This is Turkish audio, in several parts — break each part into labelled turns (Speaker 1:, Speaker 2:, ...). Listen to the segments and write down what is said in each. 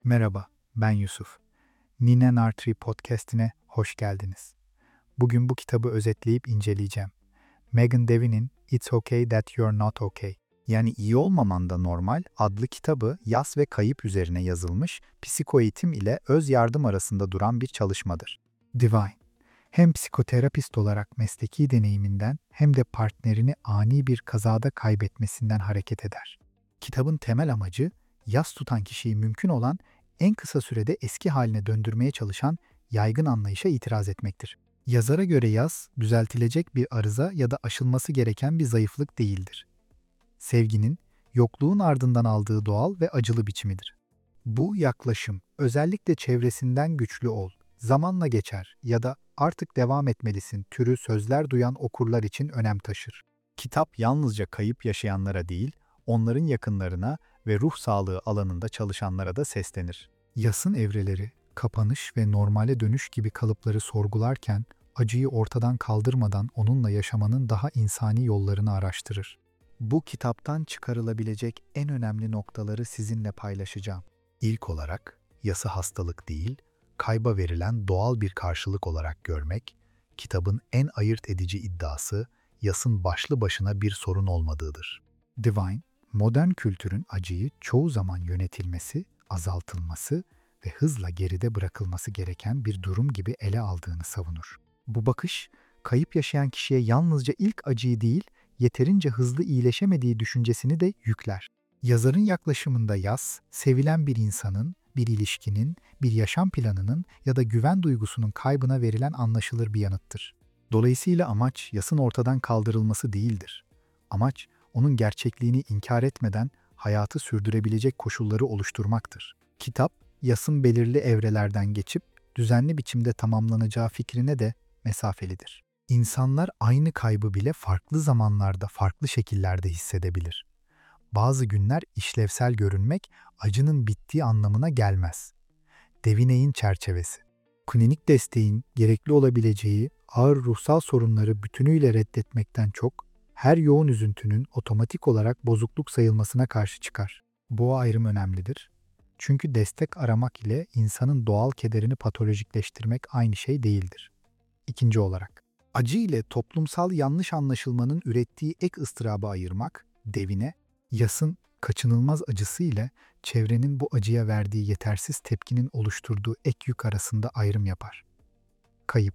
Speaker 1: Merhaba, ben Yusuf. Nine Nartri podcast'ine hoş geldiniz. Bugün bu kitabı özetleyip inceleyeceğim. Megan Devin'in It's Okay That You're Not Okay, yani iyi olmaman da normal adlı kitabı yas ve kayıp üzerine yazılmış, psikoeğitim ile öz yardım arasında duran bir çalışmadır. Divine, hem psikoterapist olarak mesleki deneyiminden hem de partnerini ani bir kazada kaybetmesinden hareket eder. Kitabın temel amacı, yas tutan kişiyi mümkün olan en kısa sürede eski haline döndürmeye çalışan yaygın anlayışa itiraz etmektir. Yazara göre yas, düzeltilecek bir arıza ya da aşılması gereken bir zayıflık değildir. Sevginin, yokluğun ardından aldığı doğal ve acılı biçimidir. Bu yaklaşım, özellikle çevresinden güçlü ol, zamanla geçer ya da artık devam etmelisin türü sözler duyan okurlar için önem taşır. Kitap yalnızca kayıp yaşayanlara değil, onların yakınlarına ve ruh sağlığı alanında çalışanlara da seslenir. Yasın evreleri, kapanış ve normale dönüş gibi kalıpları sorgularken, acıyı ortadan kaldırmadan onunla yaşamanın daha insani yollarını araştırır. Bu kitaptan çıkarılabilecek en önemli noktaları sizinle paylaşacağım. İlk olarak, yası hastalık değil, kayba verilen doğal bir karşılık olarak görmek, kitabın en ayırt edici iddiası, yasın başlı başına bir sorun olmadığıdır. Divine, modern kültürün acıyı çoğu zaman yönetilmesi, azaltılması ve hızla geride bırakılması gereken bir durum gibi ele aldığını savunur. Bu bakış, kayıp yaşayan kişiye yalnızca ilk acıyı değil, yeterince hızlı iyileşemediği düşüncesini de yükler. Yazarın yaklaşımında yas, sevilen bir insanın, bir ilişkinin, bir yaşam planının ya da güven duygusunun kaybına verilen anlaşılır bir yanıttır. Dolayısıyla amaç yasın ortadan kaldırılması değildir. Amaç, onun gerçekliğini inkar etmeden hayatı sürdürebilecek koşulları oluşturmaktır. Kitap, yasın belirli evrelerden geçip düzenli biçimde tamamlanacağı fikrine de mesafelidir. İnsanlar aynı kaybı bile farklı zamanlarda, farklı şekillerde hissedebilir. Bazı günler işlevsel görünmek acının bittiği anlamına gelmez. Deviney'in çerçevesi. Klinik desteğin gerekli olabileceği ağır ruhsal sorunları bütünüyle reddetmekten çok, her yoğun üzüntünün otomatik olarak bozukluk sayılmasına karşı çıkar. Bu ayrım önemlidir. Çünkü destek aramak ile insanın doğal kederini patolojikleştirmek aynı şey değildir. İkinci olarak, acı ile toplumsal yanlış anlaşılmanın ürettiği ek ıstırabı ayırmak, Devine, yasın kaçınılmaz acısı ile çevrenin bu acıya verdiği yetersiz tepkinin oluşturduğu ek yük arasında ayrım yapar. Kayıp,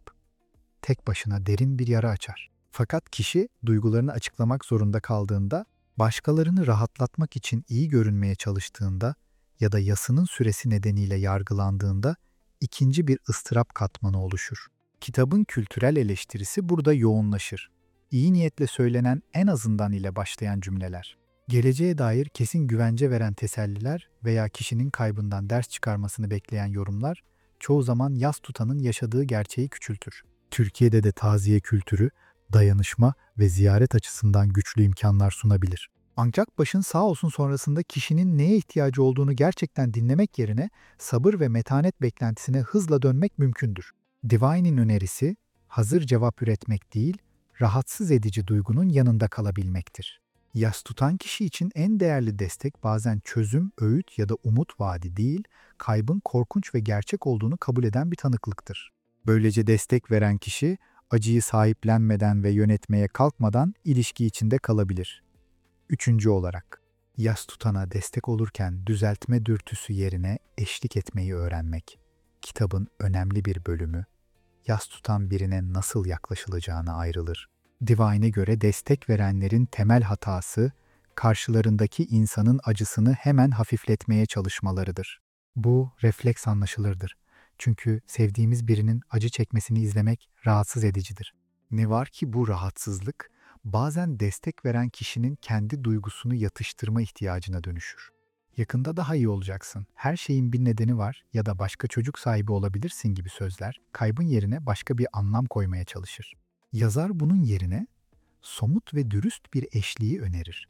Speaker 1: tek başına derin bir yara açar. Fakat kişi duygularını açıklamak zorunda kaldığında, başkalarını rahatlatmak için iyi görünmeye çalıştığında ya da yasının süresi nedeniyle yargılandığında ikinci bir ıstırap katmanı oluşur. Kitabın kültürel eleştirisi burada yoğunlaşır. İyi niyetle söylenen en azından ile başlayan cümleler, geleceğe dair kesin güvence veren teselliler veya kişinin kaybından ders çıkarmasını bekleyen yorumlar, çoğu zaman yas tutanın yaşadığı gerçeği küçültür. Türkiye'de de taziye kültürü, dayanışma ve ziyaret açısından güçlü imkanlar sunabilir. Ancak başın sağ olsun sonrasında kişinin neye ihtiyacı olduğunu gerçekten dinlemek yerine sabır ve metanet beklentisine hızla dönmek mümkündür. Divine'in önerisi, hazır cevap üretmek değil, rahatsız edici duygunun yanında kalabilmektir. Yas tutan kişi için en değerli destek bazen çözüm, öğüt ya da umut vaadi değil, kaybın korkunç ve gerçek olduğunu kabul eden bir tanıklıktır. Böylece destek veren kişi, acıyı sahiplenmeden ve yönetmeye kalkmadan ilişki içinde kalabilir. Üçüncü olarak, yas tutana destek olurken düzeltme dürtüsü yerine eşlik etmeyi öğrenmek. Kitabın önemli bir bölümü, yas tutan birine nasıl yaklaşılacağına ayrılır. Divine'e göre destek verenlerin temel hatası, karşılarındaki insanın acısını hemen hafifletmeye çalışmalarıdır. Bu refleks anlaşılırdır. Çünkü sevdiğimiz birinin acı çekmesini izlemek rahatsız edicidir. Ne var ki bu rahatsızlık, bazen destek veren kişinin kendi duygusunu yatıştırma ihtiyacına dönüşür. Yakında daha iyi olacaksın, her şeyin bir nedeni var ya da başka çocuk sahibi olabilirsin gibi sözler, kaybın yerine başka bir anlam koymaya çalışır. Yazar bunun yerine somut ve dürüst bir eşliği önerir.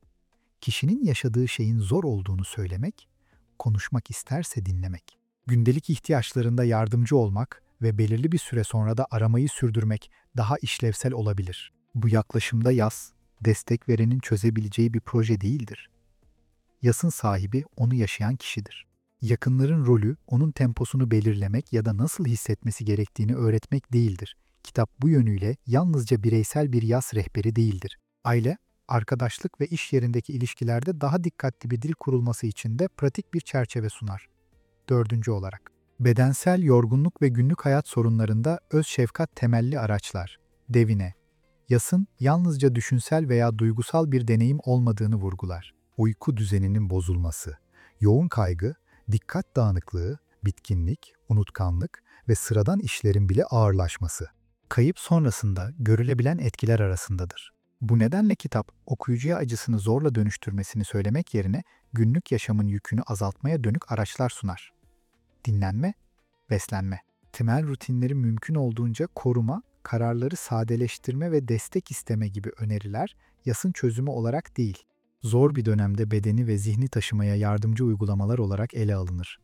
Speaker 1: Kişinin yaşadığı şeyin zor olduğunu söylemek, konuşmak isterse dinlemek. Gündelik ihtiyaçlarında yardımcı olmak ve belirli bir süre sonra da aramayı sürdürmek daha işlevsel olabilir. Bu yaklaşımda yas, destek verenin çözebileceği bir proje değildir. Yasın sahibi onu yaşayan kişidir. Yakınların rolü onun temposunu belirlemek ya da nasıl hissetmesi gerektiğini öğretmek değildir. Kitap bu yönüyle yalnızca bireysel bir yas rehberi değildir. Aile, arkadaşlık ve iş yerindeki ilişkilerde daha dikkatli bir dil kurulması için de pratik bir çerçeve sunar. Dördüncü olarak, bedensel yorgunluk ve günlük hayat sorunlarında öz şefkat temelli araçlar. Devine, yasın yalnızca düşünsel veya duygusal bir deneyim olmadığını vurgular. Uyku düzeninin bozulması, yoğun kaygı, dikkat dağınıklığı, bitkinlik, unutkanlık ve sıradan işlerin bile ağırlaşması. Kayıp sonrasında görülebilen etkiler arasındadır. Bu nedenle kitap, okuyucuya acısını zorla dönüştürmesini söylemek yerine günlük yaşamın yükünü azaltmaya dönük araçlar sunar. Dinlenme, beslenme. Temel rutinleri mümkün olduğunca koruma, kararları sadeleştirme ve destek isteme gibi öneriler yasın çözümü olarak değil, zor bir dönemde bedeni ve zihni taşımaya yardımcı uygulamalar olarak ele alınır.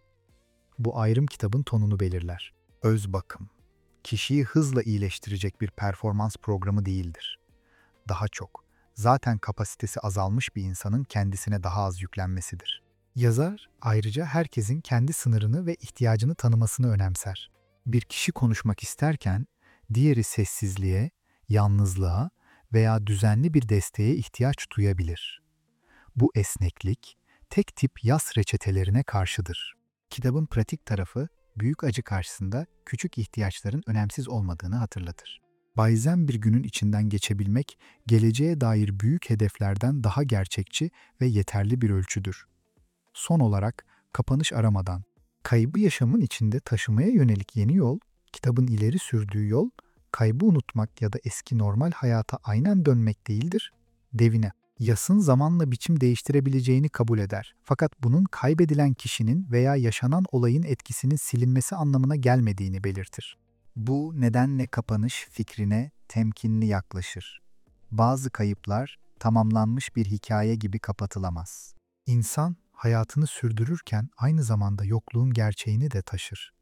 Speaker 1: Bu ayrım kitabın tonunu belirler. Öz bakım, kişiyi hızla iyileştirecek bir performans programı değildir. Daha çok, zaten kapasitesi azalmış bir insanın kendisine daha az yüklenmesidir. Yazar, ayrıca herkesin kendi sınırını ve ihtiyacını tanımasını önemser. Bir kişi konuşmak isterken, diğeri sessizliğe, yalnızlığa veya düzenli bir desteğe ihtiyaç duyabilir. Bu esneklik, tek tip yas reçetelerine karşıdır. Kitabın pratik tarafı, büyük acı karşısında küçük ihtiyaçların önemsiz olmadığını hatırlatır. Bazen bir günün içinden geçebilmek, geleceğe dair büyük hedeflerden daha gerçekçi ve yeterli bir ölçüdür. Son olarak, kapanış aramadan, kaybı yaşamın içinde taşımaya yönelik yeni yol, kitabın ileri sürdüğü yol, kaybı unutmak ya da eski normal hayata aynen dönmek değildir. Devine, yasın zamanla biçim değiştirebileceğini kabul eder. Fakat bunun kaybedilen kişinin veya yaşanan olayın etkisinin silinmesi anlamına gelmediğini belirtir. Bu nedenle kapanış fikrine temkinli yaklaşır. Bazı kayıplar tamamlanmış bir hikaye gibi kapatılamaz. İnsan hayatını sürdürürken aynı zamanda yokluğun gerçeğini de taşır.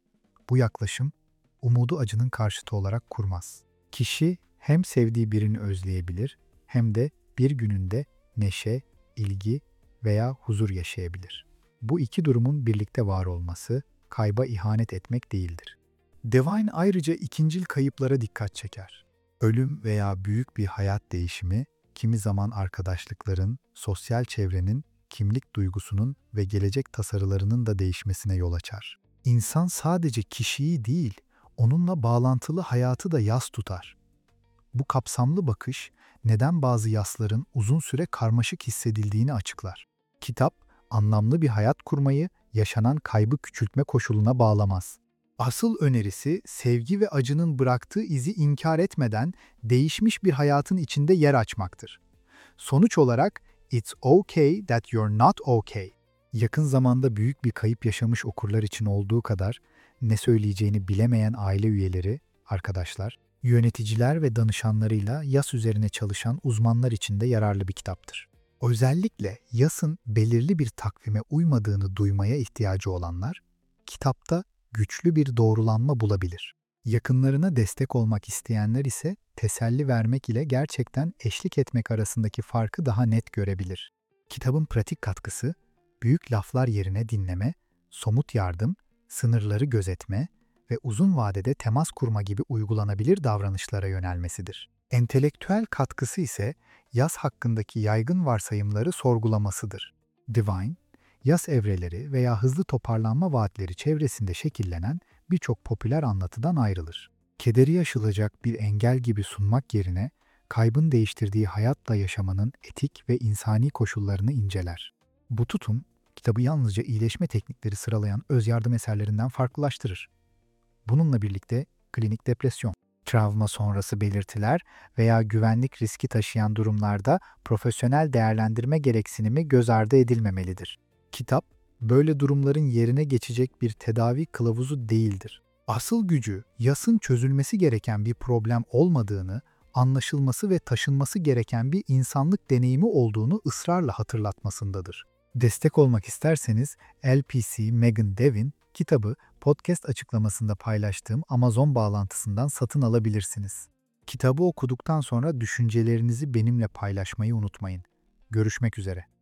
Speaker 1: Bu yaklaşım umudu acının karşıtı olarak kurmaz. Kişi hem sevdiği birini özleyebilir hem de bir gününde neşe, ilgi veya huzur yaşayabilir. Bu iki durumun birlikte var olması kayba ihanet etmek değildir. Devine ayrıca ikincil kayıplara dikkat çeker. Ölüm veya büyük bir hayat değişimi, kimi zaman arkadaşlıkların, sosyal çevrenin, kimlik duygusunun ve gelecek tasarılarının da değişmesine yol açar. İnsan sadece kişiyi değil, onunla bağlantılı hayatı da yas tutar. Bu kapsamlı bakış, neden bazı yasların uzun süre karmaşık hissedildiğini açıklar. Kitap, anlamlı bir hayat kurmayı yaşanan kaybı küçültme koşuluna bağlamaz. Asıl önerisi, sevgi ve acının bıraktığı izi inkar etmeden değişmiş bir hayatın içinde yer açmaktır. Sonuç olarak, "It's okay that you're not okay." Yakın zamanda büyük bir kayıp yaşamış okurlar için olduğu kadar, ne söyleyeceğini bilemeyen aile üyeleri, arkadaşlar, yöneticiler ve danışanlarıyla yas üzerine çalışan uzmanlar için de yararlı bir kitaptır. Özellikle yasın belirli bir takvime uymadığını duymaya ihtiyacı olanlar, kitapta güçlü bir doğrulanma bulabilir. Yakınlarına destek olmak isteyenler ise teselli vermek ile gerçekten eşlik etmek arasındaki farkı daha net görebilir. Kitabın pratik katkısı, büyük laflar yerine dinleme, somut yardım, sınırları gözetme ve uzun vadede temas kurma gibi uygulanabilir davranışlara yönelmesidir. Entelektüel katkısı ise yas hakkındaki yaygın varsayımları sorgulamasıdır. Devine, yas evreleri veya hızlı toparlanma vaatleri çevresinde şekillenen birçok popüler anlatıdan ayrılır. Kederi aşılacak bir engel gibi sunmak yerine, kaybın değiştirdiği hayatla yaşamanın etik ve insani koşullarını inceler. Bu tutum, kitabı yalnızca iyileşme teknikleri sıralayan öz yardım eserlerinden farklılaştırır. Bununla birlikte klinik depresyon, travma sonrası belirtiler veya güvenlik riski taşıyan durumlarda profesyonel değerlendirme gereksinimi göz ardı edilmemelidir. Kitap, böyle durumların yerine geçecek bir tedavi kılavuzu değildir. Asıl gücü, yasın çözülmesi gereken bir problem olmadığını, anlaşılması ve taşınması gereken bir insanlık deneyimi olduğunu ısrarla hatırlatmasındadır. Destek olmak isterseniz LPC Megan Devin kitabı podcast açıklamasında paylaştığım Amazon bağlantısından satın alabilirsiniz. Kitabı okuduktan sonra düşüncelerinizi benimle paylaşmayı unutmayın. Görüşmek üzere.